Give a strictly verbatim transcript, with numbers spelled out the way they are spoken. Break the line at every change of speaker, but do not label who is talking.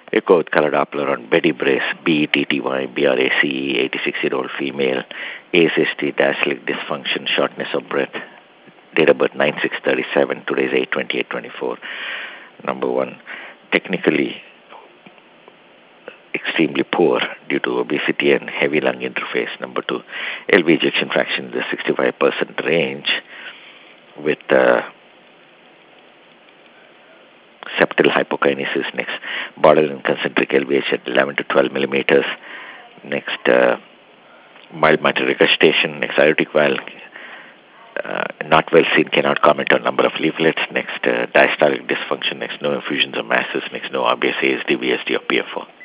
Echo with color Doppler on Betty Brace, B E T T Y, B R A C E, eighty-six-year-old female, A S S T, diastolic dysfunction, shortness of breath, date of birth nine six thirty-seven, today's eight twenty-eight twenty-four. Number one, technically extremely poor due to obesity and heavy lung interface. Number two, L V ejection fraction in the sixty-five percent range with uh, septal hypokinesis. Next, borderline concentric L V H at eleven to twelve millimeters. Next, uh, mild mitral regurgitation. Next, aortic valve uh, not well seen, cannot comment on number of leaflets. Next, uh, diastolic dysfunction. Next, no effusions or masses. Next, no obvious A S D, V S D, or P F O.